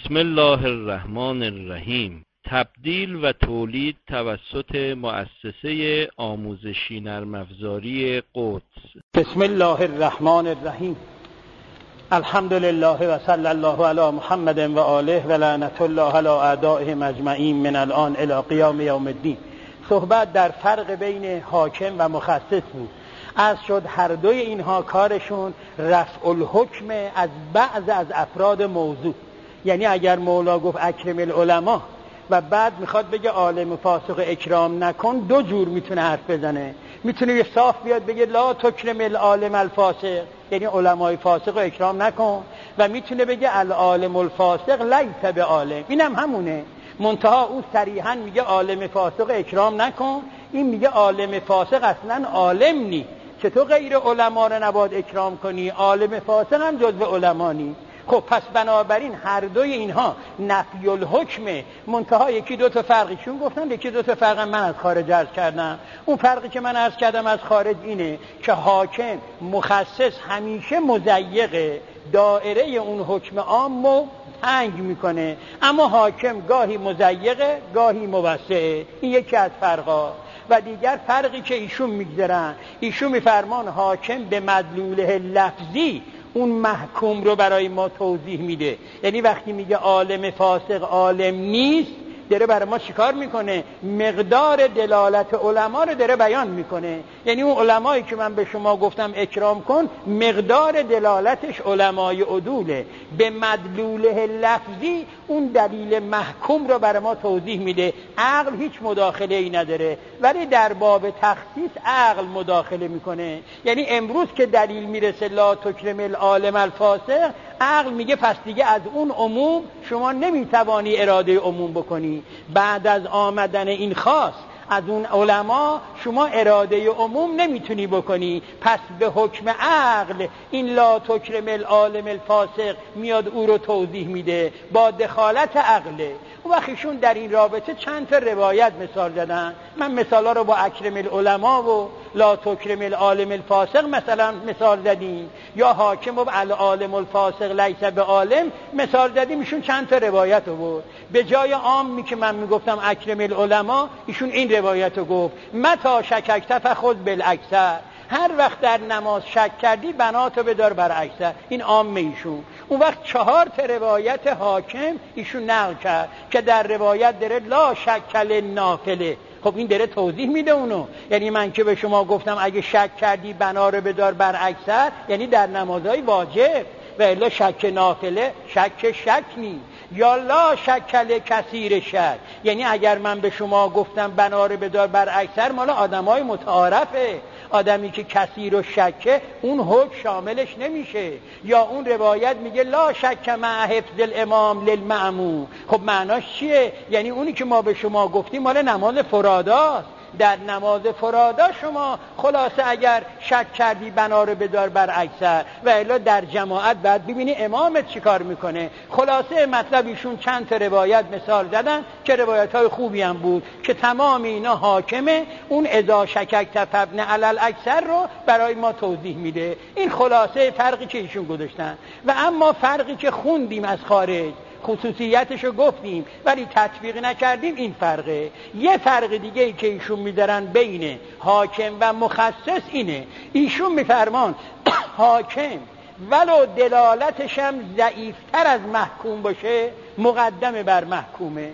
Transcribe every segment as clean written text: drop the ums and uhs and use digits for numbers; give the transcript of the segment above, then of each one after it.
بسم الله الرحمن الرحیم. تبدیل و تولید توسط مؤسسه آموزشی نرم افزاری قدس. بسم الله الرحمن الرحیم. الحمد لله و صلی الله علی محمد و آله و لعنت الله علی اعدائهم اجمعین من الان الی قیام یوم الدین. صحبت در فرق بین حاکم و مخصص بود. از شد هر دوی اینها کارشون رفع الحکم از بعض از افراد موضوع. یعنی اگر مولا گفت اکرم العلماء و بعد میخواد بگه عالم فاسق اکرام نکن، دو جور میتونه حرف بزنه. میتونه یه صاف بیاد بگه لا تکرم العالم الفاسق، یعنی علمای فاسق رو اکرام نکن، و میتونه بگه العالم الفاسق لیس بعالم، اینم همونه. منتها او صریحا میگه عالم فاسق اکرام نکن، این میگه عالم فاسق اصلا عالم نی. چطور غیر علما رو نباید اکرام کنی؟ عالم فاسق هم جزو علما نی. خب پس بنابراین هر دوی اینها نفی الحکمه. منتها یکی دو تا فرقی چون گفتن، یکی دو تا فرق من از خارج عرض کردم. اون فرقی که من عرض کردم از خارج اینه که حاکم مخصص همیشه مضیق دایره اون حکم عامو تنگ میکنه، اما حاکم گاهی مضیقه گاهی موسعه. این یکی از فرقا. و دیگر فرقی که ایشون میگذارن، ایشون میفرمان حاکم به مدلوله لفظی اون محکوم رو برای ما توضیح میده. یعنی وقتی میگه عالم فاسق عالم نیست، داره برای ما چیکار میکنه؟ مقدار دلالت علما رو داره بیان میکنه. یعنی اون علمایی که من به شما گفتم اکرام کن، مقدار دلالتش علمای عدوله. به مدلوله لفظی اون دلیل محکوم رو برای ما توضیح میده. عقل هیچ مداخله ای نداره، ولی در باب تخصیص عقل مداخله میکنه. یعنی امروز که دلیل میرسه لا تکرم العالم الفاسق، عقل میگه پس دیگه از اون عموم شما نمیتوانی اراده عموم بکنی. بعد از آمدن این خاص از اون علما شما اراده عموم نمیتونی بکنی. پس به حکم عقل این لا تکرم العالم الفاسق میاد او رو توضیح میده با دخالت عقله. و وقتشون در این رابطه چند تا روایت مثال زدن. من مثالا رو با اکرم العلماء و لا تکرم العالم الفاسق مثلا مثال زدیم، یا حاکم و العالم الفاسق لیس بعالم مثال زدیم. ایشون چند تا روایت رو به جای عامی که من میگفتم اکرم العلماء، ایشون این روایت رو گفت متا شککت فخذ بالاکثر. هر وقت در نماز شک کردی بناتو بدار بر اکثر. این عام ایشون. اون وقت 4 تا روایت حاکم ایشون نقل کرد که در روایت داره لا شک للنافله. خب این داره توضیح میده اونو. یعنی من که به شما گفتم اگه شک کردی بنا رو بدار بر اکثر، یعنی در نمازهای واجب، و الا شک نافله شک نی. یا لا شک لکثیر شک، یعنی اگر من به شما گفتم بنا رو بدار بر اکثر، مال آدمای متعارفه. آدمی که کثیر و شکه اون حکم شاملش نمیشه. یا اون روایت میگه لا شک مع حفظ الامام للمأموم. خب معناش چیه؟ یعنی اونی که ما به شما گفتیم مال نماز فراداست. در نماز فرادا شما خلاصه اگر شک کردی بنا رو بدار بر اکثر، و الا در جماعت بعد ببینی امامت چی کار میکنه. خلاصه مطلب ایشون چند تا روایت مثال زدن که روایت های خوبی هم بود که تمام اینا حاکمه اون اذا شککت فابن علی الاکثر رو برای ما توضیح میده. این خلاصه فرقی که ایشون گذاشتن. و اما فرقی که خوندیم از خارج، خصوصیتشو گفتیم ولی تطبیق نکردیم، این فرقه. یه فرق دیگه ای که ایشون میدارن بین حاکم و مخصص اینه. ایشون میفرمان حاکم ولو دلالتش هم ضعیفتر از محکوم باشه مقدمه بر محکومه،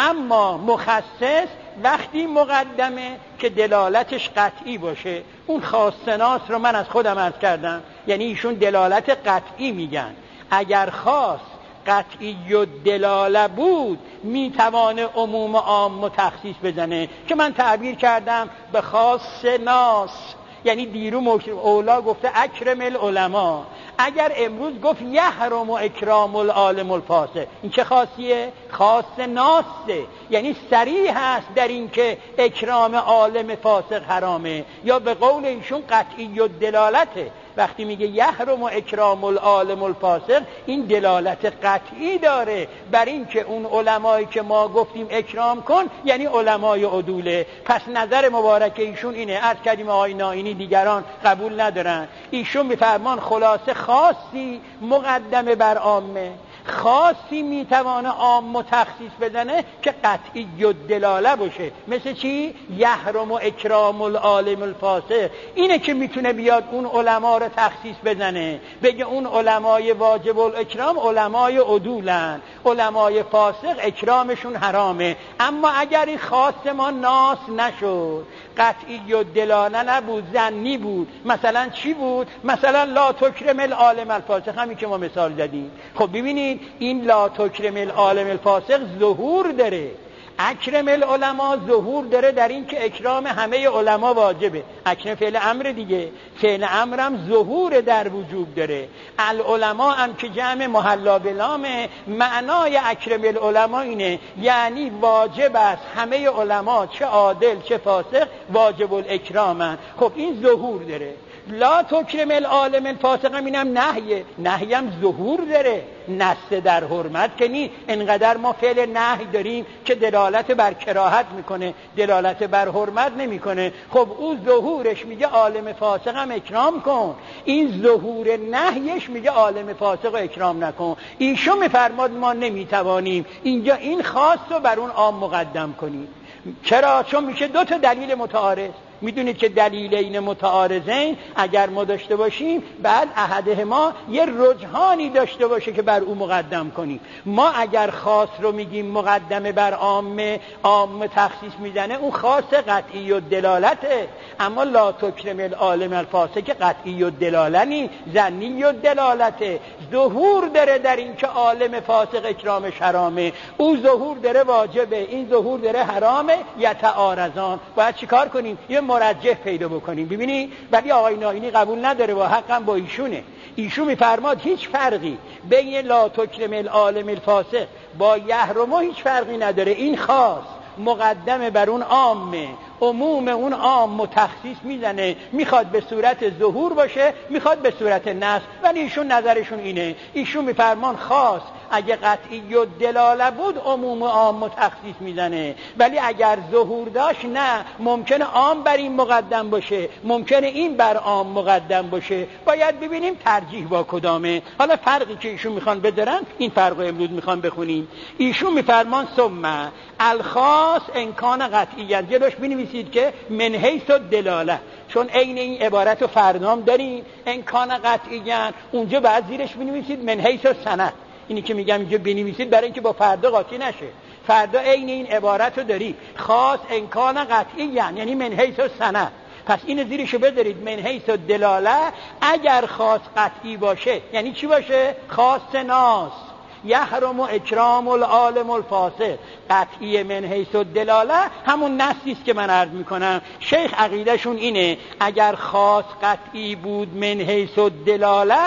اما مخصص وقتی مقدمه که دلالتش قطعی باشه. اون خاصناس رو من از خودم عرض کردم. یعنی ایشون دلالت قطعی میگن. اگر خاص قطعی و دلاله بود میتوانه عموم عام و تخصیص بزنه، که من تعبیر کردم به خاص ناس. یعنی دیرو اولا گفته اکرم العلماء، اگر امروز گفت یحرم اکرام العالم الفاسق، این چه خاصیه؟ خاص ناسه. یعنی صریح هست در این که اکرام عالم فاسق حرامه، یا به قول ایشون قطعی و دلالته. وقتی میگه یحرم اکرام العالم الفاسق، این دلالت قطعی داره بر این که اون علمایی که ما گفتیم اکرام کن یعنی علمای عدوله. پس نظر مبارک ایشون اینه. عرض کردیم آقای نائینی دیگران قبول ندارن. ایشون میفرمان خلاصه خاصی مقدمه بر عامه. خاصی میتوانه عام و تخصیص بزنه که قطعی و دلاله باشه. مثل چی؟ یحرم و اکرام العالم الفاسق. اینه که میتونه بیاد اون علما رو تخصیص بزنه، بگه اون علمای واجب الاکرام علمای عدولن، علمای فاسق اکرامشون حرامه. اما اگر این خاص ما ناس نشد، قطعی و دلاله نبود، ظنی بود، مثلا چی بود؟ مثلا لا تکرم العالم الفاسق، همین که ما مثال زدیم. خب ببینید این لا تکرم العالم الفاسق ظهور داره، اکرم العلماء ظهور داره در این که اکرام همه علما واجبه. اکرم فعل امر دیگه، فعل امرم ظهور در وجوب داره. العلماء هم که جمع محلا بلامه، معنای اکرم العلماء اینه یعنی واجب است همه علما چه عادل چه فاسق واجب الاکرامن. خب این ظهور داره. لا تکرم العالم الفاسق هم اینم نهی هم ظهور داره، نص در حرمت که نی. انقدر ما فعل نهی داریم که دلالت بر کراهت میکنه، دلالت بر حرمت نمیکنه. خب او ظهورش میگه عالم فاسق هم اکرام کن، این ظهور نهیش میگه عالم فاسق رو اکرام نکن. ایشون میفرماد ما نمیتوانیم اینجا این خاص رو بر اون عام مقدم کنیم. چرا؟ چون میشه دو تا دلیل متعارض. میدونید که دلیلین متعارضین اگر ما داشته باشیم بعد احدهما یه رجحانی داشته باشه که بر او مقدم کنیم. ما اگر خاص رو میگیم مقدمه بر عام تخصیص میزنه، اون خاص قطعی و دلالته. اما لا تکرم العالم الفاسق که قطعی و دلالنی، ظنی و دلالته. ظهور داره در این که عالم فاسق اکرامش حرامه، او ظهور داره واجبه، این ظهور داره حرامه. یتعارضان، باید چیکار کنیم؟ یه مرجح پیدا بکنیم. ببینی ولی آقای ناینی قبول نداره و حقا با ایشونه. ایشون میفرماد هیچ فرقی بین لا تکرم العالم الفاسق با یحرم هیچ فرقی نداره. این خاص مقدم بر اون عامه، عموم اون عام تخصیص میزنه، میخواد به صورت ظهور باشه میخواد به صورت نص. ولی ایشون نظرشون اینه، ایشون میفرمان خاص اگه قطعی و دلاله بود عموم عام تخصیص میزنه، ولی اگر ظهور داشت نه، ممکنه عام بر این مقدم باشه، ممکنه این بر عام مقدم باشه. باید ببینیم ترجیح با کدامه. حالا فرقی که ایشون میخوان بذارن این فرق رو امروز میخوان بخونیم. ایشون میفرمان ثم الخاص امکان قطعیت، جلوش بنویسید که من حیث الدلاله، چون عین این عبارت رو فردام داریم امکان قطعیت، اونجا بعد زیرش بنویسید من حیث السند. اینی که میگم اینجا بنویسید برای اینکه با فردا قاطی نشه. فردا عین این عبارت رو داریم، خاص امکان قطعی یعنی من حیث السند. پس این زیرشو بذارید من حیث الدلاله. اگر خاص قطعی باشه یعنی چی باشه؟ خاص ناس، یحرم و اکرام العالم الفاسق. قطعی من حیث الدلاله همون نصی است که من عرض میکنم. شیخ عقیدهشون اینه اگر خاص قطعی بود من حیث الدلاله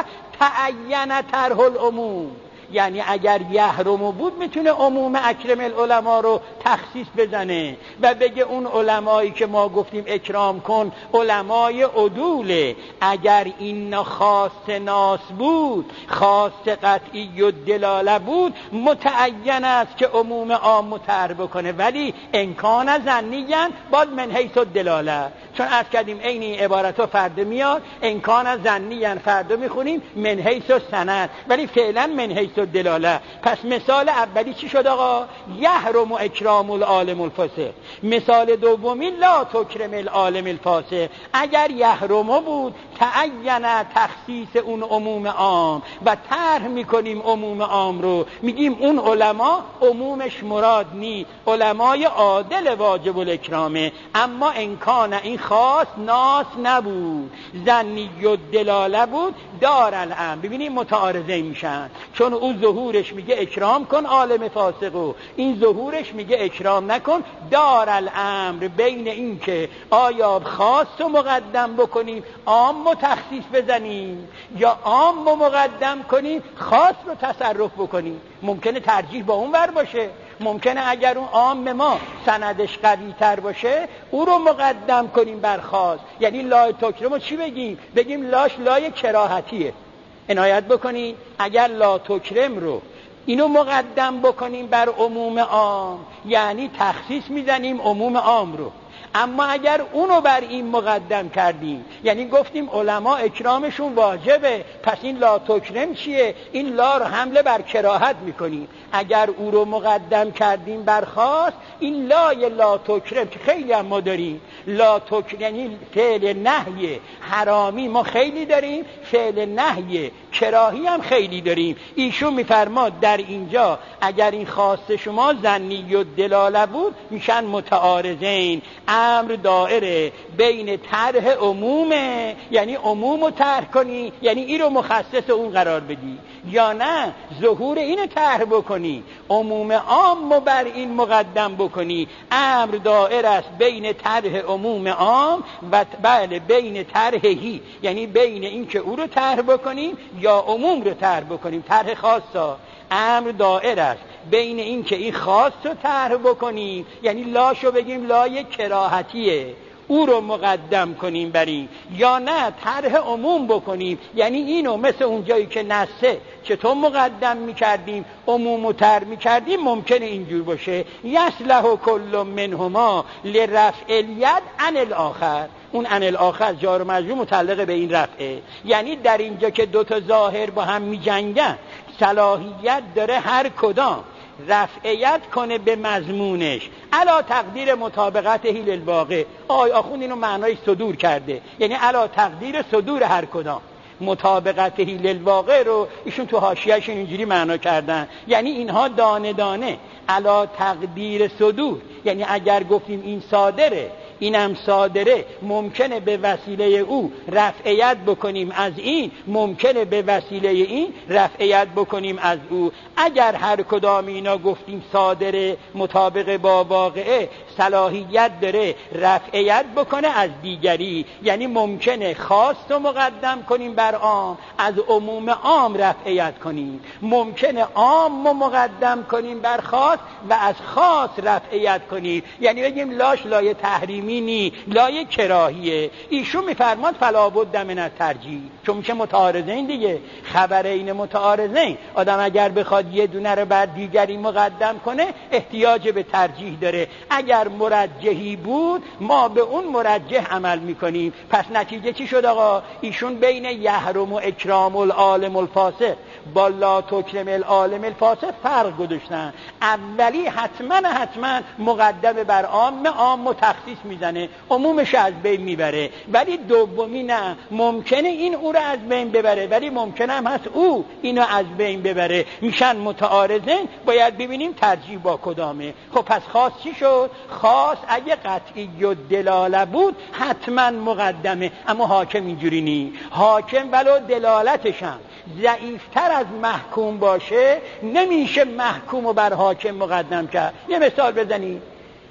تعین طرح العموم، یعنی اگر یحرم بود میتونه عموم اکرم العلماء رو تخصیص بزنه و بگه اون علمایی که ما گفتیم اکرام کن علمای عدوله. اگر این خاص ناس بود، خاص قطعی و دلاله بود، متعین است که عموم عام طرح بکنه. ولی امکان ظنیاً باز من حیث الدلاله، چون از کردیم عین این عبارت ها فردا میاد، امکان ظنیاً فردا میخونیم من حیث السند، ولی فعلا من حیث الدلاله. پس مثال اولی چی شد آقا؟ یحرم و اکرام العالم الفاسق. مثال دومی لا تکرم العالم الفاسق. اگر یحرم بود تعین تخصیص اون عموم عام و طرح میکنیم عموم عام رو، میگیم اون علما عمومش مراد نی، علمای عادل واجب الاکرامه. اما امکان این خاص ناس نبود، ظنی و دلاله بود، دار الامر. ببینیم متعارضین میشن، چون اون ظهورش میگه اکرام کن عالم فاسقو، این ظهورش میگه اکرام نکن. دار الامر بین این که آیا خاص رو مقدم بکنیم عام تخصیص بزنیم یا عام رو مقدم کنیم خاص رو تصرف بکنیم. ممکنه ترجیح با اون ور باشه، ممکنه اگر اون عام ما سندش قوی تر باشه او رو مقدم کنیم بر خاص. یعنی لا تکرم رو چی بگیم؟ بگیم لاش لای کراهتیه. عنایت بکنید اگر لا تکرم رو اینو مقدم بکنیم بر عموم عام یعنی تخصیص میزنیم عموم عام رو. اما اگر اونو بر این مقدم کردیم، یعنی گفتیم علما اکرامشون واجبه، پس این لا تکرم چیه؟ این لا رو حمله بر کراهت میکنیم. اگر او رو مقدم کردیم بر خاص، این لا تکرم که خیلی هم ما داریم، لا تکرم یعنی فعل نهی حرامی ما خیلی داریم، فعل نهی کراهی هم خیلی داریم. ایشون میفرماد در اینجا اگر این خاص شما ظنی و دلاله بود میشن متعارضین. امر دائره بین طرح عمومه، یعنی عموم رو طرح کنی، یعنی این رو مخصص اون قرار بدی، یا نه ظهور اینو طرح بکنی، عموم عام بر این مقدم بکنی. امر دائره است بین طرح عموم عام و بله بین طرحی، یعنی بین این که او رو طرح بکنیم یا عموم رو طرح بکنیم. طرح خاصا امر دائره است بین این که این خاص رو طرح بکنیم، یعنی لاشو بگیم لای کراهتیه، او رو مقدم کنیم بر این، یا نه طرح عموم بکنیم، یعنی اینو مثل اونجایی که نسه چطور مقدم میکردیم عموم و طرح میکردیم ممکنه اینجور باشه. یصلح کل منهما لرفع الید عن الاخر. اون عن الاخر جار و مجرور متعلق به این رفعه، یعنی در اینجا که دوتا ظاهر با هم میجنگن صلاحیت داره هر کدام رفعیت کنه به مضمونش علا تقدیر مطابقت هیل الواقع. آخوند اینو معنای صدور کرده، یعنی علا تقدیر صدور هر کدام. مطابقت هیل الواقع رو ایشون تو حاشیه‌شون اینجوری معنا کردن، یعنی اینها دانه دانه علا تقدیر صدور، یعنی اگر گفتیم این صادره اینم صادره، ممکنه به وسیله او رفعیت بکنیم از این، ممکنه به وسیله این رفعیت بکنیم از او. اگر هر کدام اینا گفتیم صادره مطابق با واقعه، صلاحیت داره رفعیت بکنه از دیگری، یعنی ممکنه خاص رو مقدم کنیم بر عام، از عموم عام رفعیت کنیم، ممکنه عام رو مقدم کنیم بر خاص و از خاص رفعیت کنیم، یعنی بگیم لاش لای تحریمی نی، لای کراهیه. ایشون میفرماد فلا بد من الترجیح، چون میشه متعارضین دیگه، خبرین متعارضین. آدم اگر بخواد یه دونه رو بر دیگری مقدم کنه احتیاج به ترجیح داره. اگر مرجحی بود ما به اون مرجح عمل میکنیم. پس نتیجه چی شد آقا؟ ایشون بین یحرم و اکرام العالم الفاسق با لا تکرم العالم الفاسق فرق گذاشتن. اولی حتما مقدم بر عام، عام تخصیص میزنه، عمومش از بین میبره، ولی دومی نه، ممکنه این او رو از بین ببره ولی ممکنه هم هست او اینو از بین ببره، میشن متعارضین. باید ببینیم ترجیح با کدامه. خب پس خاص چی شد؟ خاص اگه قطعی و دلاله بود حتما مقدمه، اما حاکم اینجوری نی. حاکم ولو دلالتش هم ضعیفتر از محکوم باشه نمیشه محکوم رو بر حاکم مقدم کرد. یه مثال بزنید.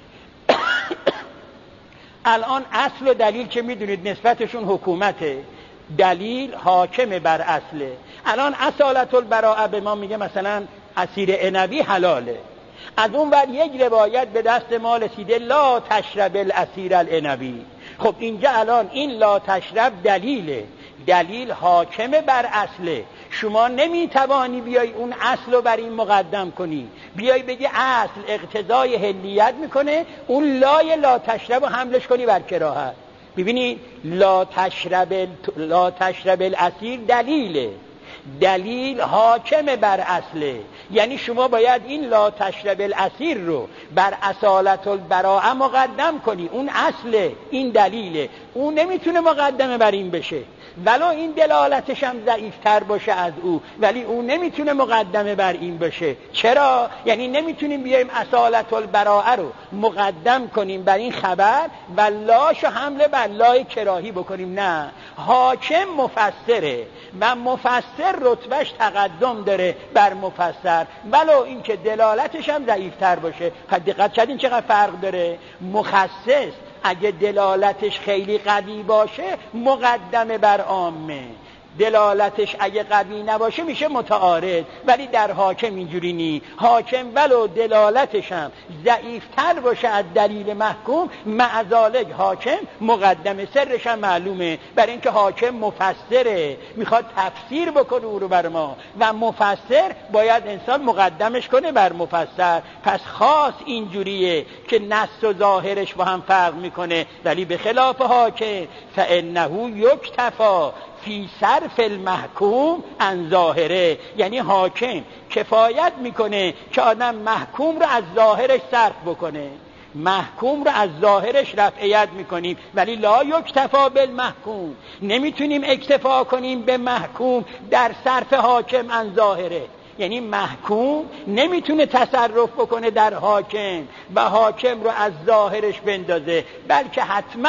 الان اصل و دلیل که میدونید نسبتشون حکومته، دلیل حاکم بر اصله. الان اصالت البراءه به ما میگه مثلا عصیر عنبی حلاله، از اون بعد یک روایت به دست ما رسیده لا تشرب العصیر العنبی. خب اینجا الان این لا تشرب دلیله، دلیل حاکم بر اصله. شما نمیتوانی بیای اون اصل رو بر این مقدم کنی، بیای بگی اصل اقتضای حلیت میکنه، اون لای لا تشرب رو حملش کنی بر کراهت. ببینید لا تشرب العصیر دلیله، دلیل حاکم بر اصله، یعنی شما باید این لا تشرب العصیر رو بر اصالت البراءه مقدم کنی، اون اصله، این دلیله، اون نمیتونه مقدمه بر این بشه ولو این دلالتش هم ضعیفتر باشه از او، ولی اون نمیتونه مقدمه بر این باشه. چرا؟ یعنی نمیتونیم بیایم اصالت البراءه رو مقدم کنیم بر این خبر و لاش حمله بر لای کراهی بکنیم. نه، حاکم مفسره و مفسر رتبهش تقدم داره بر مفسر ولو اینکه دلالتش هم ضعیفتر باشه. پس دقت کردین چقدر فرق داره؟ مخصص اگه دلالتش خیلی قوی باشه مقدمه بر عامه، دلالتش اگه قوی نباشه میشه متعارض. ولی در حاکم اینجوری نی. حاکم ولو دلالتش هم ضعیفتر باشه از دلیل محکوم، مع ذالک حاکم مقدم. سرش هم معلومه، برای اینکه حاکم مفسره، میخواد تفسیر بکنه او رو بر ما، و مفسر باید انسان مقدمش کنه بر مفسر. پس خاص اینجوریه که نص و ظاهرش با هم فرق میکنه. ولی به خلاف حاکم فانه یکتفی فی صرف المحکوم عن ظاهره، یعنی حاکم کفایت میکنه که آدم محکوم رو از ظاهرش صرف بکنه. محکوم رو از ظاهرش رفعیت میکنیم، ولی لا یکتفا بالمحکوم، نمیتونیم اکتفا کنیم به محکوم در صرف حاکم عن ظاهره. یعنی محکوم نمیتونه تصرف بکنه در حاکم و حاکم رو از ظاهرش بندازه، بلکه حتما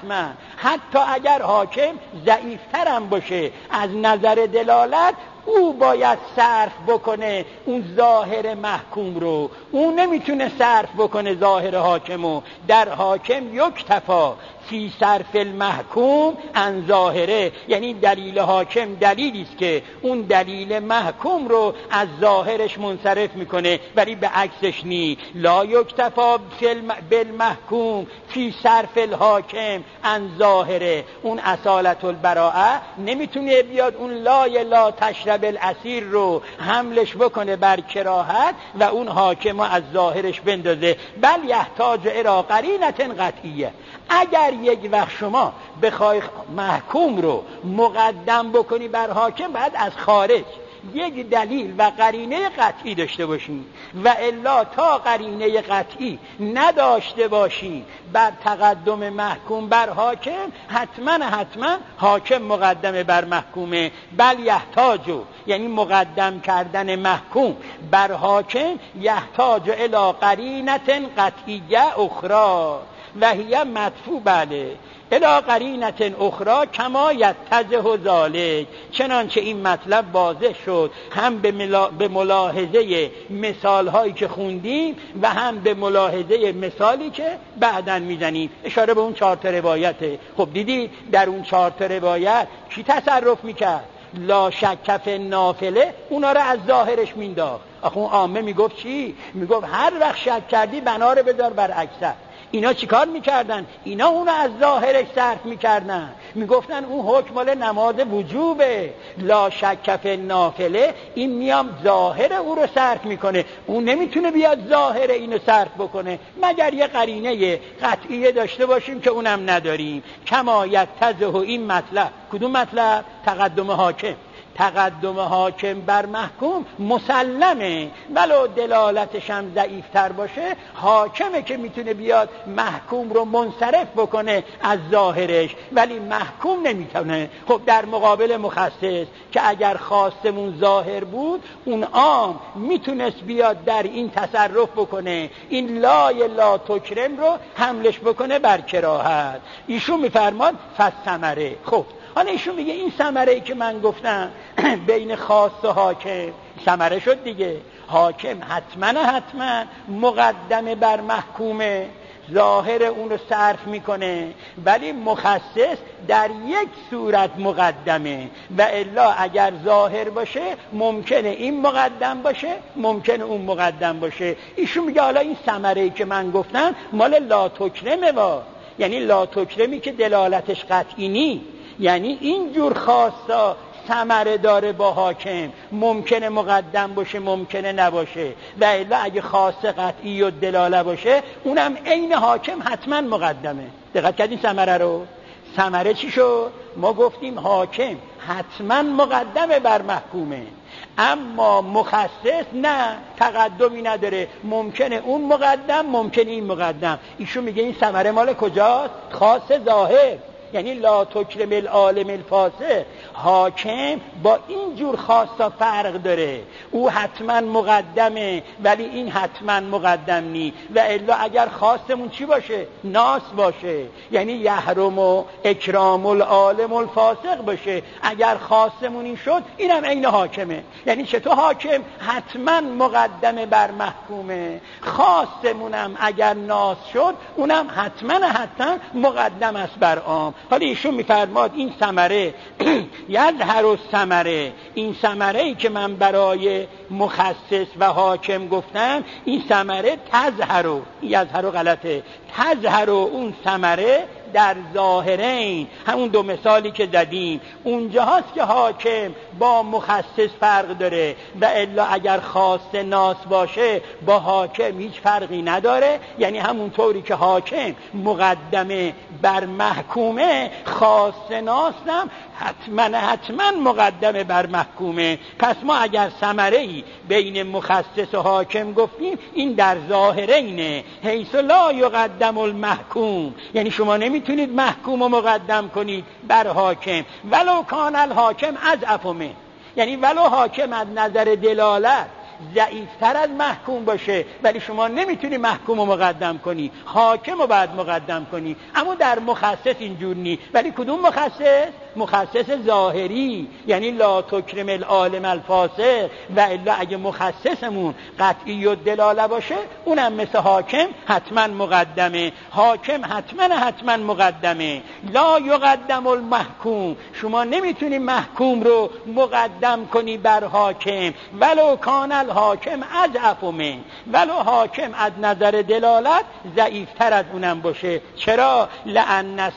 حتی اگر حاکم ضعیفتر هم باشه از نظر دلالت، او باید صرف بکنه اون ظاهر محکوم رو. او نمیتونه صرف بکنه ظاهر حاکمو. در حاکم یکتفا فی صرف المحکوم عن ظاهره، یعنی دلیل حاکم دلیلی است که اون دلیل محکوم رو از ظاهرش منصرف میکنه، ولی به عکسش نی. لا یکتفا بالمحکوم فی صرف الحاکم عن ظاهره. اون اصالت البراءه نمیتونه بیاد اون لا تشرب الاسیر رو حملش بکنه بر کراهت و اون حاکم رو از ظاهرش بندازه، بل یحتاج الی قرینه قطعیه. اگر یک وقت شما بخوای محکوم رو مقدم بکنی بر حاکم، باید از خارج یک دلیل و قرینه قطعی داشته باشی، و الا تا قرینه قطعی نداشته باشی بر تقدم محکوم بر حاکم، حتما حاکم مقدم بر محکومه. بل یحتاجو، یعنی مقدم کردن محکوم بر حاکم، یحتاج الی قرینه قطعیه اخرى و هی مدفوع بله الی قرینه اخرى کما یتضح ذلک. چنانچه این مطلب واضح شد هم به ملاحظه مثال هایی که خوندیم و هم به ملاحظه مثالی که بعداً میزنیم. اشاره به اون 4 تا روایته. خب دیدید در اون 4 تا روایت کی تصرف میکرد؟ لا شک فی النافله اونا رو از ظاهرش مینداخت. آخه اون عامه میگفت چی؟ میگفت هر وقت شک کردی بنا رو بذار بر اکثر. اینا چیکار میکردن؟ اینا اونو از ظاهرش صرف میکردن، میگفتن اون حکم مال نماز وجوبه. لا شک فی النافله، این میام ظاهر او رو صرف میکنه، اون نمیتونه بیاد ظاهر اینو صرف بکنه مگر یه قرینه قطعیه داشته باشیم که اونم نداریم. کما یتضح، این مطلب کدوم مطلب؟ تقدم حاکم. تقدم حاکم بر محکوم مسلمه، ولو دلالتش هم ضعیفتر باشه، حاکمه که میتونه بیاد محکوم رو منصرف بکنه از ظاهرش، ولی محکوم نمیتونه. خب در مقابل مخصص که اگر خواستمون ظاهر بود، اون عام میتونست بیاد در این تصرف بکنه، این لا تکرم رو حملش بکنه بر کراهت. ایشون میفرماد فالثمره. خب حالا ایشون میگه این ثمره‌ای که من گفتم بین خاص و حاکم ثمره شد دیگه. حاکم حتما مقدمه بر محکومه، ظاهر اون رو صرف میکنه، ولی مخصص در یک صورت مقدمه، و الا اگر ظاهر باشه ممکنه این مقدم باشه، ممکنه اون مقدم باشه. ایشون میگه حالا این ثمره‌ای که من گفتم مال لا تکرمه، یعنی لا تکرمی که دلالتش قطعی نی، یعنی این جور خاصا ثمره داره با حاکم، ممکنه مقدم باشه ممکنه نباشه، و الا اگه خاص قطعی و دلاله باشه اونم عین حاکم حتما مقدمه. دقت کردین ثمره رو؟ ثمره چی شد؟ ما گفتیم حاکم حتما مقدمه بر محکومه، اما مخصص نه، تقدمی نداره، ممکنه اون مقدم ممکنه این مقدم. ایشون میگه این ثمره مال کجاست؟ خاص ظاهر، یعنی لا تکرم العالم الفاسق. حاکم با این جور خاصا فرق داره، او حتما مقدمه ولی این حتما مقدم نی، و الا اگر خاصمون چی باشه؟ ناس باشه، یعنی یحرم و اکرام العالم الفاسق باشه. اگر خاصمون این شد اینم عین حاکمه. یعنی چطور حاکم حتما مقدمه بر محکومه، خاصمونم اگر ناس شد اونم حتما مقدم است بر عام. حالا ایشون میفرماد این ثمره یظهر الثمره، این ثمره‌ای که من برای مخصص و حاکم گفتم، این ثمره تظهر، یظهر غلطه، تظهر اون ثمره در ظاهرین، همون دو مثالی که زدیم اونجا هست که حاکم با مخصص فرق داره، و الا اگر خاص ناس باشه با حاکم هیچ فرقی نداره. یعنی همون طوری که حاکم مقدمه بر محکومه، خاص ناس هم حتما مقدمه بر محکومه. پس ما اگر ثمره‌ای بین مخصص و حاکم گفتیم، این در ظاهرینه، حیث لا یقدم المحکوم، یعنی شما نمیتونید محکوم رو مقدم کنید بر حاکم، ولو کان الحاکم اضعف منه، یعنی ولو حاکم از نظر دلالت ضعیفتر از محکوم باشه، ولی شما نمیتونی محکوم رو مقدم کنی، حاکم رو باید مقدم کنی. اما در مخصص اینجور نی. ولی کدوم مخصص؟ مخصص ظاهری، یعنی لا تکرم العالم الفاسق، و الا اگه مخصصمون قطعی و دلاله باشه، اونم مثل حاکم حتما مقدمه، حاکم حتما مقدمه. لا یقدم المحکوم، شما نمیتونی محکوم رو مقدم کنی بر حاکم، ولو کان الحاکم اضعف منه، ولو حاکم از نظر دلالت ضعیفتر از اونم باشه. چرا؟ لأن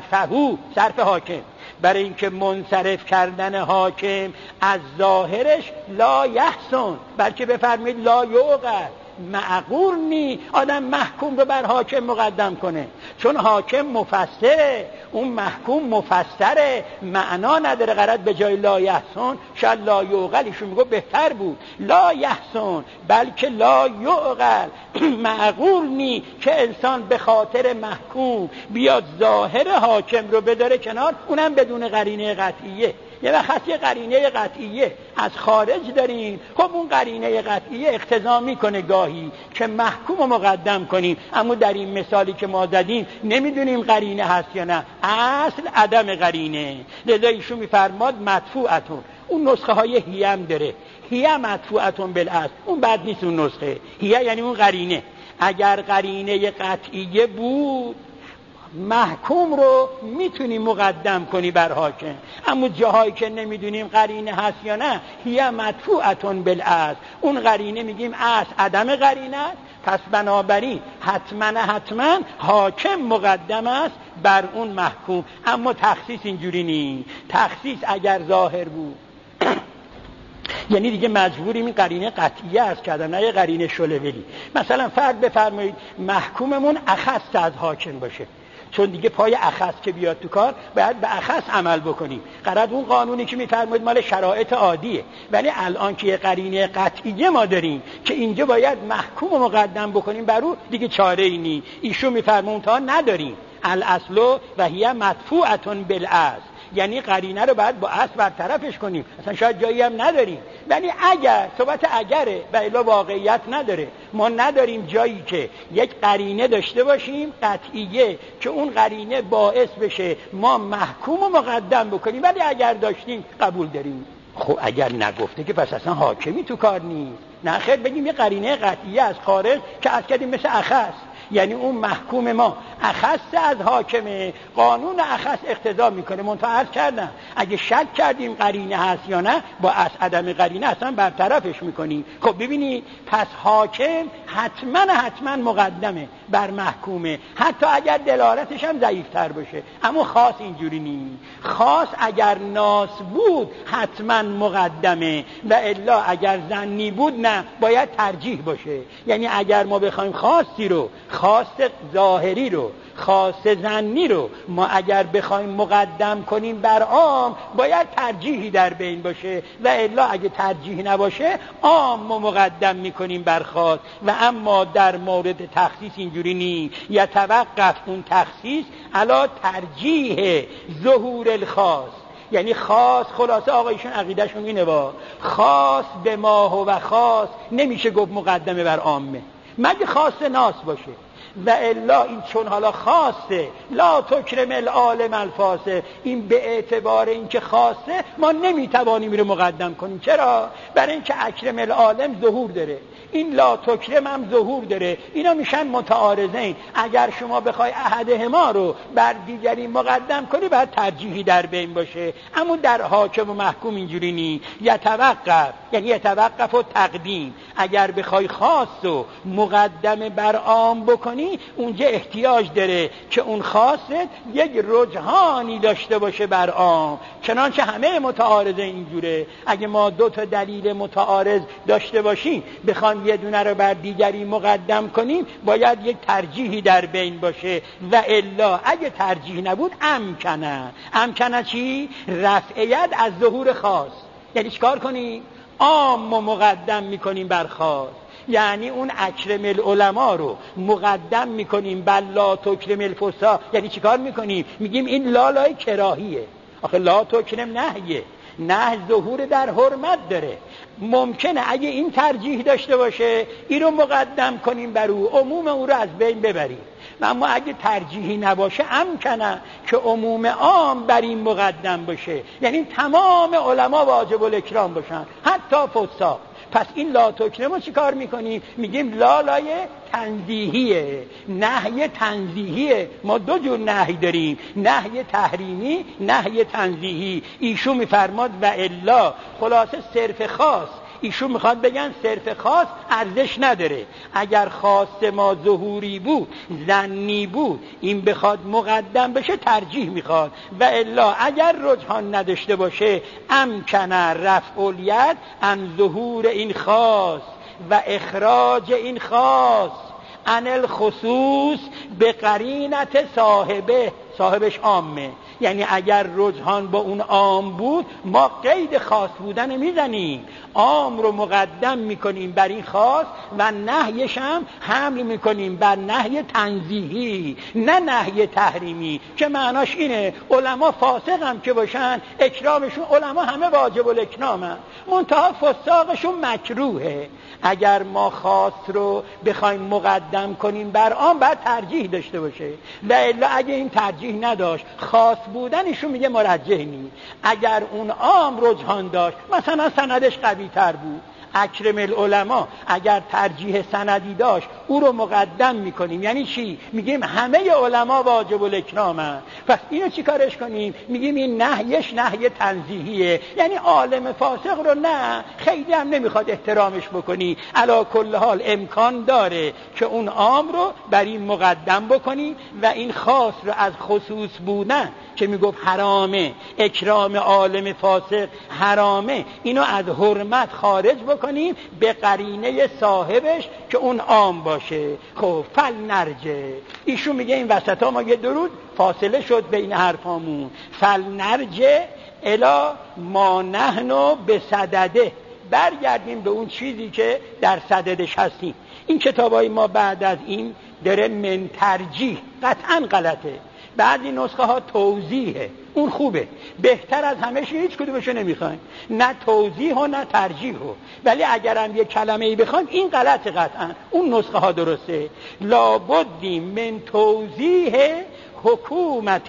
صرف حاکم، برای اینکه منصرف کردن حاکم از ظاهرش لا یحسن، بلکه بفرمید لا یعقل، معقول نی آدم محکوم رو بر حاکم مقدم کنه، چون حاکم مفسره، اون محکوم مفسره، معنا نداره. قرار به جای لا یحسن شاید لا یعقل ایشون میگه بهتر بود، لا یحسن بلکه لا یعقل، معقول نی که انسان به خاطر محکوم بیاد ظاهر حاکم رو بداره کنار، اونم بدون قرینه قطعیه. یه وقت یه قرینه قطعیه از خارج داریم، خب اون قرینه قطعیه اقتضا میکنه گاهی که محکوم رو مقدم کنیم، اما در این مثالی که ما زدیم نمیدونیم قرینه هست یا نه، اصل عدم قرینه. لذا ایشون میفرماد مدفوعتون، اون نسخه های هیم داره، هیم مدفوعتون بالاصل، اون بد نیست اون نسخه هیم، یعنی اون قرینه اگر قرینه قطعیه بود محکوم رو میتونی مقدم کنی بر حاکم، اما جاهایی که نمیدونیم قرینه هست یا نه، هی مدفوعتون بالاصل، اون قرینه میگیم اصل عدم قرینه، پس بنابراین حتما حاکم مقدم است بر اون محکوم. اما تخصیص اینجوری نیست، تخصیص اگر ظاهر بود یعنی دیگه مجبوریم این قرینه قطعیه است کردن، نه یه قرینه شلولی. مثلا فرض بفرمایید محکوممون اخص از حاکم باشه، چون دیگه پای اخص که بیاد تو کار باید به اخص عمل بکنیم. قرار اون قانونی که میفرمایید مال شرایط عادیه، ولی الان که یه قرینه قطعیه ما داریم که اینجا باید محکوم رو مقدم بکنیم بر او، دیگه چاره ای نی. ایشون میفرمون تا نداریم الاصل و هی مدفوعتون بالاصل، یعنی قرینه رو باید با اصل برطرفش کنیم، اصلا شاید جایی هم نداریم. ولی اگر صحبت اگره و الا واقعیت نداره، ما نداریم جایی که یک قرینه داشته باشیم قطعیه که اون قرینه باعث بشه ما محکوم و مقدم بکنیم، ولی اگر داشتیم قبول داریم. خب اگر نگفته که پس اصلا حاکمی تو کار نیست، نه خیر بگیم یه قرینه قطعیه از خارج که از کردیم مثل اخص، یعنی اون محکوم ما اخص از حاکمه، قانون اخص اقتضا میکنه. منتها عرض کردم اگه شک کردیم قرینه هست یا نه، با عدم قرینه اصلا برطرفش میکنیم. خب ببینید پس حاکم حتما مقدمه بر محکومه، حتی اگر دلالتش هم ضعیفتر باشه. اما خاص اینجوری نیست، خاص اگر ناس بود حتما مقدمه، و الا اگر ظنی بود نه، باید ترجیح باشه. یعنی اگر ما بخوایم خاصی رو، خاص ظاهری رو، خاص ظنی رو ما اگر بخوایم مقدم کنیم بر عام، باید ترجیحی در بین باشه، و الا اگه ترجیح نباشه عام ما مقدم میکنیم بر خاص. و اما در مورد تخصیص اینجوری نیست، یتوقف اون تخصیص علی ترجیح ظهور الخاص، یعنی خاص خلاصه آقایشون عقیدهشون اینه با خاص به ما و خاص نمیشه گفت مقدمه بر عامه مگه خاص ناس باشه، و الا این چون حالا خاصه لا تکرم العالم الفاسق، این به اعتبار اینکه خاصه ما نمیتوانیم رو مقدم کنیم. چرا؟ برای اینکه اکرم العالم ظهور داره، این لا تکرم هم ظهور داره. اینا میشن متعارضین. اگر شما بخوای احدهما رو بر دیگری مقدم کنی باید ترجیحی در بین باشه. اما در حاکم و محکوم اینجوری نی. یتوقف یعنی یتوقف و تقدیم. اگر بخوای خاص و مقدم بر عام بکنی اونجا احتیاج داره که اون خاصت یک رجحانی داشته باشه بر عام. چنانچه همه متعارض اینجوره. اگه ما دو تا دلیل متعارض داشته باشیم بخوام یه دونه رو بر دیگری مقدم کنیم باید یک ترجیحی در بین باشه و الا اگه ترجیح نبود امکنه چی؟ رفعیت از ظهور خاص. یعنی چیکار کنیم؟ عام و مقدم میکنیم بر خاص. یعنی اون اکرم العلماء رو مقدم میکنیم بر لا تکرم الفسا. یعنی چیکار میکنیم؟ میگیم این لای کراهیه. آخه لا تکرم نهیه، نه ظهور در حرمت داره. ممکنه اگه این ترجیح داشته باشه این رو مقدم کنیم بر او، عموم او رو از بین ببریم. اما اگه ترجیحی نباشه امکنه که عموم عام بر این مقدم باشه. یعنی تمام علما واجب الاکرام باشن، حتی فساق. پس این لا تکرم رو چی کار میکنیم؟ میگیم لای تنزیهیه، نهی تنزیهیه. ما دو جور نهی داریم، نهی تحریمی، نهی تنزیهی. ایشون میفرماد و الا خلاصه صرف خاص. ایشون میخواد بگن صرف خاص ارزش نداره. اگر خاص ما ظهوری بود، ظنی بود، این بخواد مقدم بشه ترجیح میخواد. و الا اگر رجحان نداشته باشه امکنه رفع الید عن ظهور این خاص و اخراج این خاص عن الخصوص به قرینت صاحبش عامه. یعنی اگر رجحان با اون عام بود ما قید خاص بودن میزنیم، عام رو مقدم میکنیم بر این خاص و نهیش هم حمل میکنیم بر نهی تنزیهی، نه نهی تحریمی. که معناش اینه علما فاسق هم که باشن اکرامشون، علما همه واجب الاکرامن، منتها فساقشون مکروهه. اگر ما خاص رو بخوایم مقدم کنیم بر عام باید ترجیح داشته باشه. و الا اگه این ترجیح نداشت خاص بودنشون میگه مرجح نیست. اگر اون عام رجحان داشت مثلا سندش قوی تر بود، اکرم العلماء اگر ترجیح سندی داشت او رو مقدم میکنیم. یعنی چی؟ میگیم همه علما واجب الاکرامن. پس اینو چی کارش کنیم؟ میگیم این نهیش نهی تنزیهیه. یعنی عالم فاسق رو نه خیلی هم نمیخواد احترامش بکنی، علی کل حال امکان داره که اون عام رو بر این مقدم بکنی و این خاص رو از خصوص بودن که میگفت حرامه، اکرام عالم فاسق حرامه، اینو از حرمت خارج بکنیم به قرینه صاحبش که اون عام باشه. خب فل نرجه. ایشون میگه این وسط ها ما یه درود فاصله شد بین حرفامون. فل نرجه الا ما نحنو به صدده. برگردیم به اون چیزی که در صددش هستیم. این کتابای ما بعد از این داره من ترجیح، قطعا غلطه. بعضی نسخه ها توضیحه، اون خوبه، بهتر از همهش هیچ کدومشو نمیخوایم، نه توضیح و نه ترجیح ها. ولی اگرم یه کلمه ای بخوایم این غلطه قطعا، اون نسخه ها درسته. لابدی من توضیح حکومت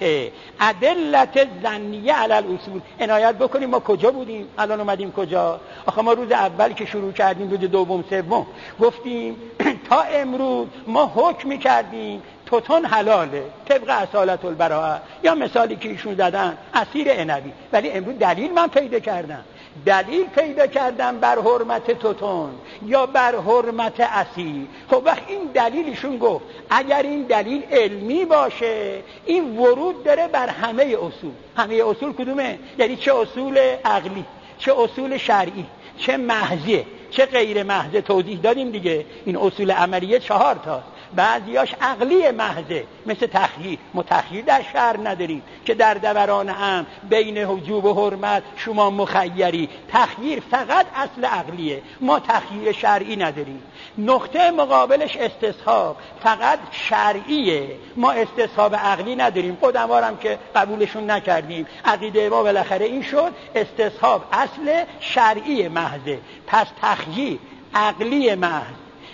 ادلت ظنیه علی الاصول. عنایت بکنیم ما کجا بودیم، الان اومدیم کجا. آخه ما روز اول که شروع کردیم، روز دوم سوم گفتیم تا امروز ما حکم کردیم توتون حلاله طبق اصالت البراءه، یا مثالی که ایشون زدن عصیر عنبی. ولی امروز دلیل من پیدا کردم بر حرمت توتون یا بر حرمت عصیر. خب وقت این دلیلشون گفت اگر این دلیل علمی باشه این ورود داره بر همه اصول. همه اصول کدومه؟ یعنی چه اصول عقلی، چه اصول شرعی، چه محضیه، چه غیر محضه. توضیح دادیم دیگه، این اصول عملیه 4 تاست. بعضیاش عقلی محضه مثل تخییر. ما تخییر در شرع نداریم که در دوران هم بین وجوب و حرمت شما مخیری. تخییر فقط اصل عقلیه، ما تخییر شرعی نداریم. نقطه مقابلش استصحاب فقط شرعیه، ما استصحاب عقلی نداریم. قدمارم که قبولشون نکردیم، عقیده ما بالاخره این شد استصحاب اصل شرعی محضه. پس تخییر عقلی محض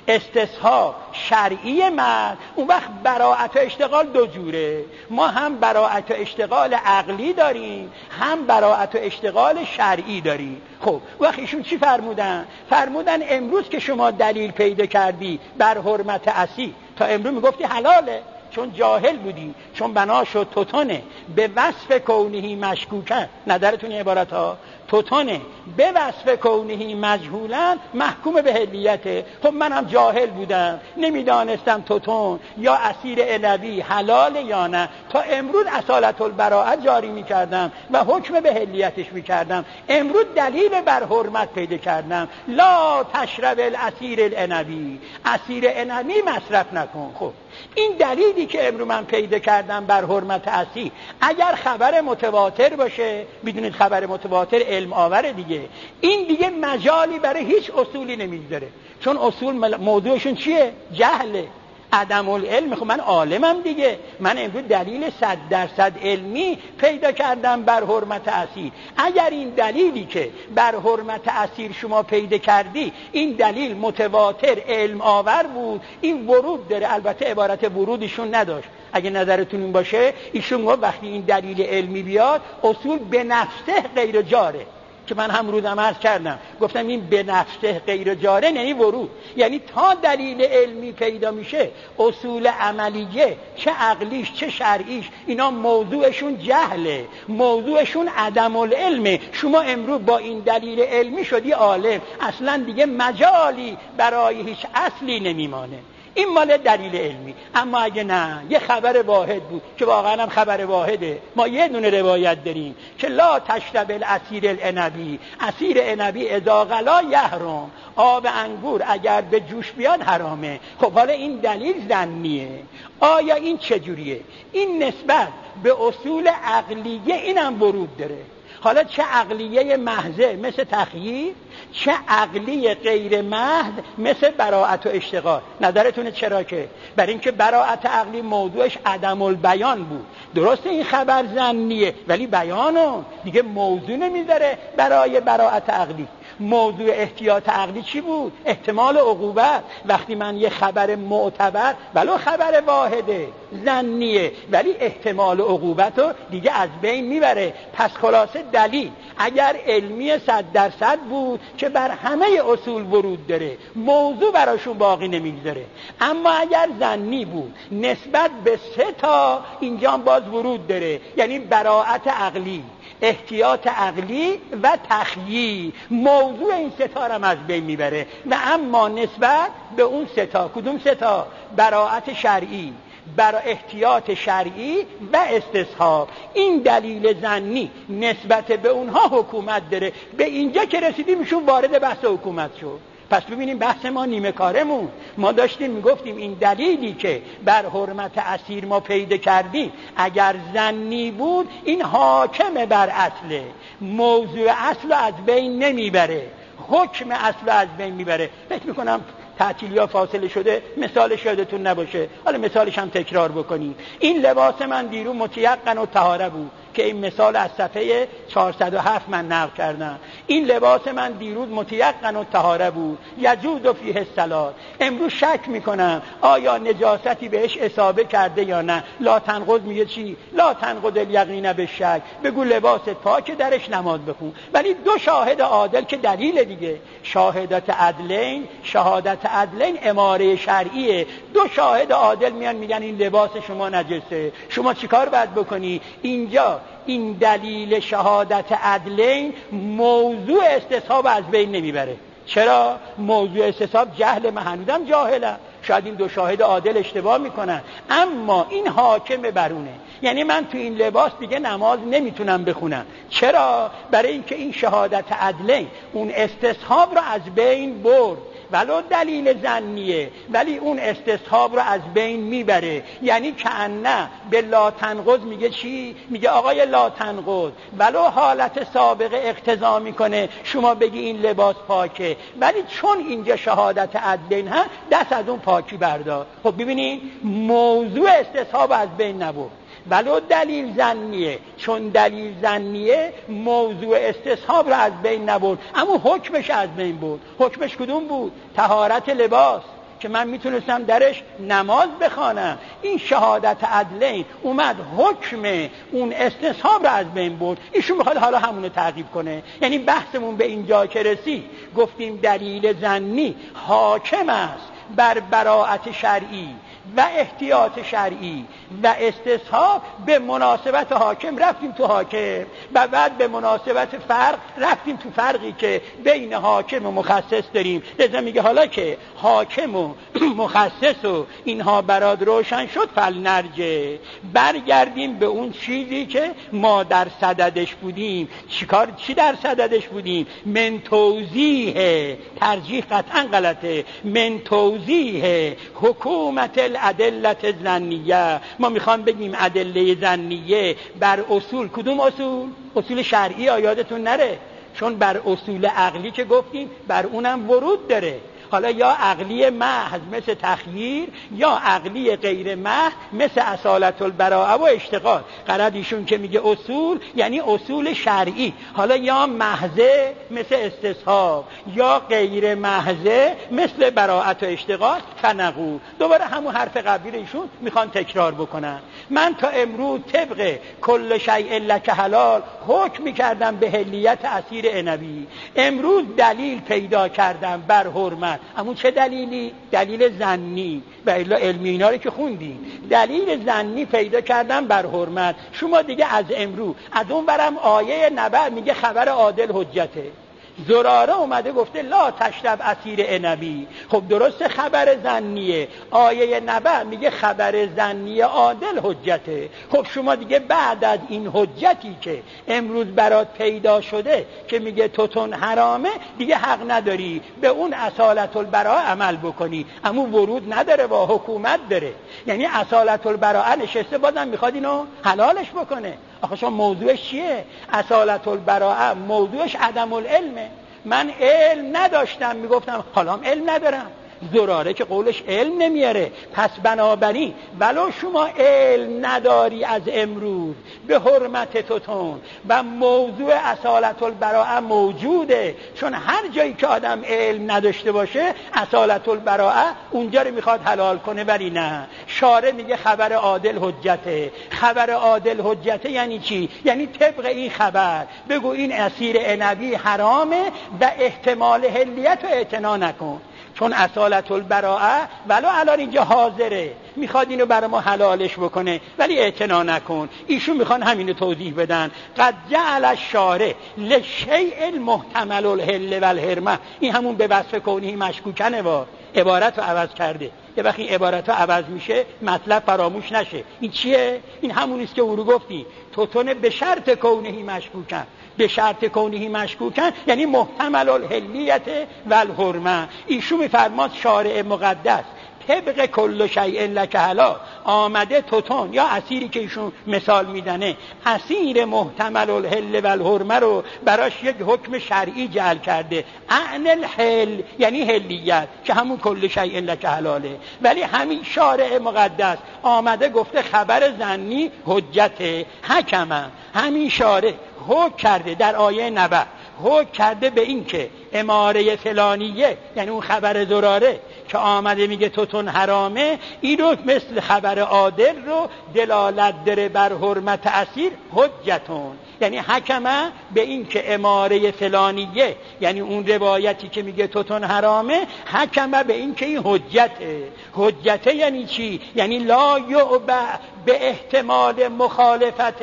استصحاب شرعی مرد، اون وقت براءت و اشتغال دو جوره. ما هم براءت و اشتغال عقلی داریم، هم براءت و اشتغال شرعی داریم. خب وقت ایشون چی فرمودن؟ فرمودن امروز که شما دلیل پیدا کردی بر حرمت اسیر، تا امروز میگفتی حلاله چون جاهل بودی، چون بنا شد توتونه به وصف کونهی مشکوکن، نظرتون این عبارت ها توتونه به وصف کونهی مجهولن محکوم به حلیته. خب من هم جاهل بودم، نمیدانستم توتون یا اسیر علوی حلال یا نه، تا امروز اصالت البراءت جاری میکردم و حکم به حلیتش میکردم. امروز دلیل بر حرمت پیدا کردم، لا تشرب الاسیر العنبی، اسیر عنبی مصرف نکن. خب این دلیلی که امروز من پیدا کردم بر حرمت اسیر، اگر خبر متواتر باشه، میدونید خبر متواتر علم آوره دیگه، این دیگه مجالی برای هیچ اصولی نمیذاره، چون اصول موضوعشون چیه؟ جهله، عدم العلم. خب من عالمم دیگه، من امروز دلیل 100% علمی پیدا کردم بر حرمت اسیر. اگر این دلیلی که بر حرمت اسیر شما پیدا کردی این دلیل متواتر علم آور بود، این ورود داره. البته عبارت ورودشون نداشت، اگه نظرتون این باشه ایشون وقتی این دلیل علمی بیاد اصول به نفسه غیر جاره، که من هم روزم عرض کردم گفتم این به نفسه غیر جاره یعنی ورود، یعنی تا دلیل علمی پیدا میشه اصول عملیه چه عقلیش چه شرعیش اینا موضوعشون جهله، موضوعشون عدم العلمه. شما امروز با این دلیل علمی شدی عالم، اصلا دیگه مجالی برای هیچ اصلی نمیمانه. این مال دلیل علمی. اما اگه نه یه خبر واحد بود که واقعا هم خبر واحده، ما یه دونه روایت داریم که لا تشرب الاسیر العنبی، اسیر عنبی اذا غلا یحرم، آب انگور اگر به جوش بیاد حرامه. خب حالا این دلیل ظنیه، آیا این چجوریه؟ این نسبت به اصول عقلیه اینم ورود داره. حالا چه عقلیه محضه مثل تخییر، چه عقلی غیر محض مثل براءت و اشتغال. نظرتونه چرا؟ که برای اینکه براءت عقلی موضوعش عدم البیان بود، درسته این خبر ظنیه ولی بیانو دیگه موضوع نمیذاره برای براءت عقلی. موضوع احتیاط عقلی چی بود؟ احتمال عقوبت. وقتی من یه خبر معتبر ولو خبر واحده ظنیه ولی احتمال عقوبت رو دیگه از بین میبره. پس خلاصه دلیل اگر علمی 100% بود که بر همه اصول ورود داره، موضوع براشون باقی نمیگذاره. اما اگر ظنی بود نسبت به 3 تا اینجا باز ورود داره، یعنی براءت عقلی، احتیاط عقلی و تخییر، موضوع این 3 تا هم از بین میبره. و اما نسبت به اون 3 تا، کدوم 3 تا؟ براءت شرعی، برای احتیاط شرعی و استصحاب، این دلیل ظنی نسبت به اونها حکومت داره. به اینجا که رسیدیم ایشون وارد بحث حکومت شد. پس ببینیم بحث ما نیمه کارمون، ما داشتیم میگفتیم این دلیلی که بر حرمت اسیر ما پیدا کردیم اگر ظنی بود این حاکم بر اصله، موضوع اصل از بین نمیبره، حکم اصل از بین میبره. فکر میکنم تعطیلیا فاصله شده، مثالش یادتون نباشه، حالا مثالش هم تکرار بکنیم. این لباس من دیرو متیقن و طهاره بود که این مثال از صفحه 407 من نقل کردم. این لباس من دیروز متیقن و طهاره بود، یجوز فیه الصلاة. امروز شک میکنم آیا نجاستی بهش اصابه کرده یا نه. لا تنقض میگه چی؟ لا تنقض الیقین بالشک، بگو لباست پاک درش نماز بخون. ولی 2 شاهد عادل که دلیل دیگه، شهادت عدلین، شهادت عدلین اماره شرعیه. 2 شاهد عادل میان میگن این لباس شما نجسه، شما چیکار باید بکنی؟ اینجا این دلیل شهادت عدلین موضوع استصحاب از بین نمیبره. چرا؟ موضوع استصحاب جهل، من هنوزم جاهلم، شاید این 2 شاهد عادل اشتباه میکنن، اما این حاکم برونه. یعنی من تو این لباس دیگه نماز نمیتونم بخونم. چرا؟ برای اینکه این شهادت عدلین اون استصحاب رو از بین برد، ولو دلیل ظنیه ولی اون استصحاب رو از بین میبره. یعنی کأنه به لا تنقض میگه چی؟ میگه آقای لا تنقض ولو حالت سابقه اقتضا میکنه شما بگی این لباس پاکه، ولی چون اینجا شهادت عدلین ها دست از اون پاکی بردار. خب ببینید موضوع استصحاب از بین نبرد، ولو دلیل ظنیه، چون دلیل ظنیه موضوع استصحاب رو از بین نبرد، اما حکمش از بین برد. حکمش کدوم بود؟ طهارت لباس. که من میتونستم درش نماز بخوانم. این شهادت عدلین اومد حکم اون استصحاب رو از بین برد. ایشون میخواد حالا همونو تعقیب کنه. یعنی بحثمون به اینجا که رسید گفتیم دلیل ظنی حاکم است بر براءت شرعی و احتیاط شرعی و استصحاب. به مناسبت حاکم رفتیم تو حاکم و بعد به مناسبت فرق رفتیم تو فرقی که بین حاکم و مخصص داریم. لذا میگه حالا که حاکم و مخصص و اینها برات روشن شد فلنرجع، برگردیم به اون چیزی که ما در صددش بودیم. چی در صددش بودیم؟ من توضیح، ترجیح قطعا غلطه، من توضیح حکومت الادلت ظنیه. ما میخوام بگیم ادله ظنیه بر اصول. کدوم اصول؟ اصول شرعی. یادتون نره، چون بر اصول عقلی که گفتیم بر اونم ورود داره. حالا یا عقلی محض مثل تخییر، یا عقلی غیر محض مثل اصالت البراءه و اشتغال. قرد ایشون که میگه اصول یعنی اصول شرعی. حالا یا محضه مثل استصحاب، یا غیر محضه مثل براءت و اشتغال. فنقول دوباره همون حرف قبلی ایشون میخوان تکرار بکنن. من تا امروز طبق کل شیء لک حلال حکم میکردم به حلیت عصیر عنبی. امروز دلیل پیدا کردم بر حرمت. اما چه دلیلی؟ دلیل ظنی. و الا علمی اینا رو که خوندیم، دلیل ظنی پیدا کردم بر حرمت. شما دیگه از امروز از اون برم آیه نبع میگه خبر عادل حجته. زراره اومده گفته لا تشرب عصیر عنبی. خب درسته خبر ظنیه. آیه نبع میگه خبر ظنی عادل حجته. خب شما دیگه بعد از این حجتی که امروز برات پیدا شده که میگه توتون حرامه، دیگه حق نداری به اون اصالت البراءه عمل بکنی. اما ورود نداره، با حکومت داره. یعنی اصالت البراءه نشسته بازم میخواد اینو حلالش بکنه. آخه شما موضوعش چیه؟ اصالت البراءه موضوعش عدم العلمه. من علم نداشتم میگفتم، حالا هم علم ندارم. زراره که قولش علم نمیاره. پس بنابراین ولو شما علم نداری از امروز به حرمت توتون و موضوع اصالت البراءه موجوده، چون هر جایی که آدم علم نداشته باشه اصالت البراءه اونجا رو میخواد حلال کنه. ولی نه، شارع میگه خبر عادل حجته. خبر عادل حجته یعنی چی؟ یعنی طبق این خبر بگو این عصیر عنبی حرامه و احتمال حلیت رو اعتنا نکن، چون اصالت البراءه ولو الان اینجا حاضره میخواد اینو برای ما حلالش بکنه، ولی اعتنا نکن. ایشون میخوان همینو توضیح بدن. قد جعل الشارع لشیء المحتمل الحل والحرمه. این همون به وصف کونی مشکوکنه و عبارت رو عوض کرده. یه وقتی عبارت رو عوض میشه مطلب فراموش نشه. این چیه؟ این همونیست که او رو گفتی توتون به شرط کونهی مشکوکن. به شرط کونهی مشکوکن یعنی محتمل الحلیت والحرمه. ایشون میفرماد شارع مقدس طبق کل شیء لک حلال آمده توتون یا عصیری که ایشون مثال میدنه، عصیر محتمل الحل والحرمه رو براش یک حکم شرعی جعل کرده. عن الحل یعنی حلیت که همون کل شیء لک حلاله. ولی همین شارع مقدس آمده گفته خبر ظنی حجته. حکم همین شارع حکم کرده در آیه نبع، حکم کرده به این که اماره فلانیه یعنی اون خبر زراره که آمده میگه توتون حرامه، این رو مثل خبر عادل رو دلالت داره بر حرمت عصیر حجتون. یعنی حکمه به این که اماره فلانیه یعنی اون روایتی که میگه توتون حرامه، حکمه به این که این حجته. حجته یعنی چی؟ یعنی لا یعبع به احتمال مخالفت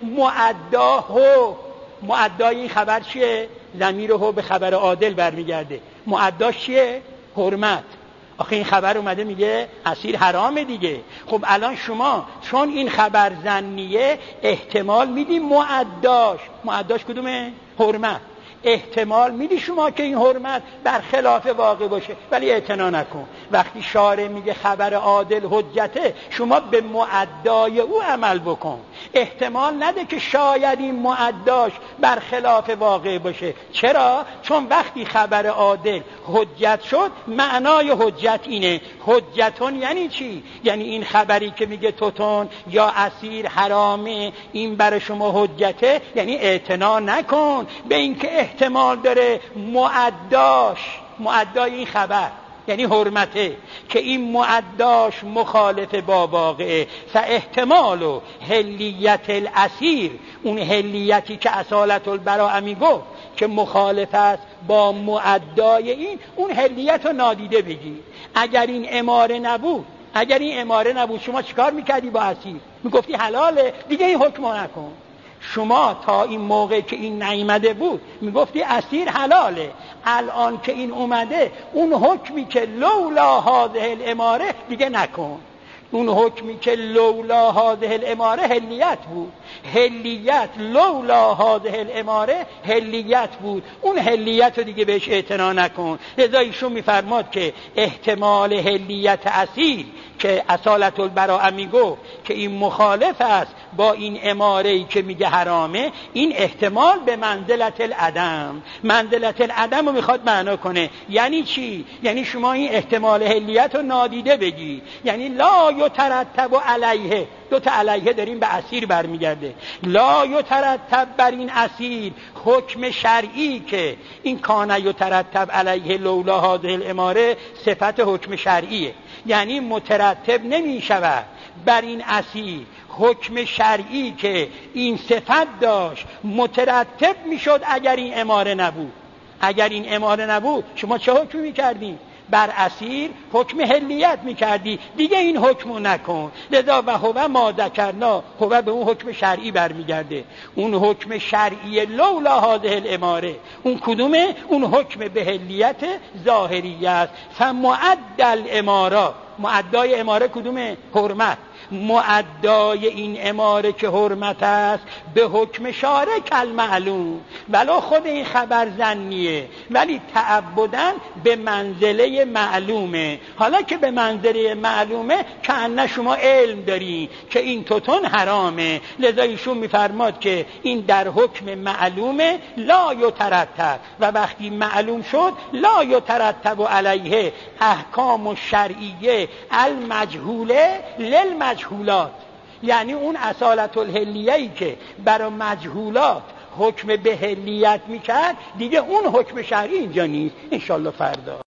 معداه. معدای این خبر چیه؟ ضمیره به خبر عادل برمیگرده. معداش چیه؟ حرمت. آخه این خبر اومده میگه عصیر حرامه دیگه. خب الان شما چون این خبر ظنیه احتمال میدی معداش کدومه؟ حرمت. احتمال میدی شما که این حرمت برخلاف واقع باشه، ولی اعتنا نکن. وقتی شارع میگه خبر عادل حجته، شما به معدای او عمل بکن. احتمال نده که شاید این معداش برخلاف واقع باشه. چرا؟ چون وقتی خبر عادل حجت شد، معنای حجت اینه. حجتون یعنی چی؟ یعنی این خبری که میگه توتون یا عصیر حرامه، این برای شما حجته، یعنی اعتنا نکن به اینکه احتمال داره معدای این خبر یعنی حرمته که این معداش مخالف با واقعه، فاحتمال و حلیت الاسیر، اون حلیتی که اصالت البراءه میگفت که مخالف است با معدای این، اون حلیت رو نادیده بگیر. اگر این اماره نبود شما چیکار میکردی با اسیر؟ میگفتی حلاله دیگه، این حکم نکن. شما تا این موقع که این نیامده بود میگفتی اسیر حلاله، الان که این اومده اون حکمی که لولا هذه الاماره دیگه نکن. اون حکمی که لولا هذه الاماره حلیت بود، حلیت لولا هذه الاماره حلیت بود، اون حلیت رو دیگه بهش اعتنا نکن. لذا ایشون میفرماد که احتمال حلیت اصیل که اصالت البراءه میگو که این مخالف است با این اماره‌ای که میگه حرامه، این احتمال به منزلت العدم، منزلت العدم رو میخواد معنا کنه. یعنی چی؟ یعنی شما این احتمال حلیت رو نادیده بگی، یعنی لا یترتب علیه، دو تا علیه داریم به اسیر برمیگرده، لا یترتب بر این اسیر حکم شرعی که این کان یترتب علیه لولا هذه الاماره صفت حکم شرعیه، یعنی مترتب نمی شود بر این اسیر حکم شرعی که این صفت داشت، مترتب می شد اگر این اماره نبود. اگر این اماره نبود شما چه حکمی می کردی؟ بر اسیر حکم حلیت میکردی، دیگه این حکمو نکن. لذا و هو ما ذکرنا، هو به اون حکم شرعی برمیگرده، اون حکم شرعی لولا هذه الاماره، اون کدومه؟ اون حکم به حلیت ظاهریه است. فمعدل امارات، معدای اماره کدومه؟ حرمت. معدای این اماره که حرمت است به حکم شارع کل معلوم، ولو خود این خبر ظنیه ولی تعبداً به منزله معلومه. حالا که به منزله معلومه کأن شما علم داری که این توتون حرامه، لذا ایشون میفرماد که این در حکم معلومه لا یترتب، و وقتی معلوم شد لا یترتب علیه احکام الشرعیه المجهوله للمجهولات، یعنی اون اصالت الحلیه‌ای که برای مجهولات حکم به حلیت میکرد دیگه اون حکم شرعی اینجا نیست. انشالله فردا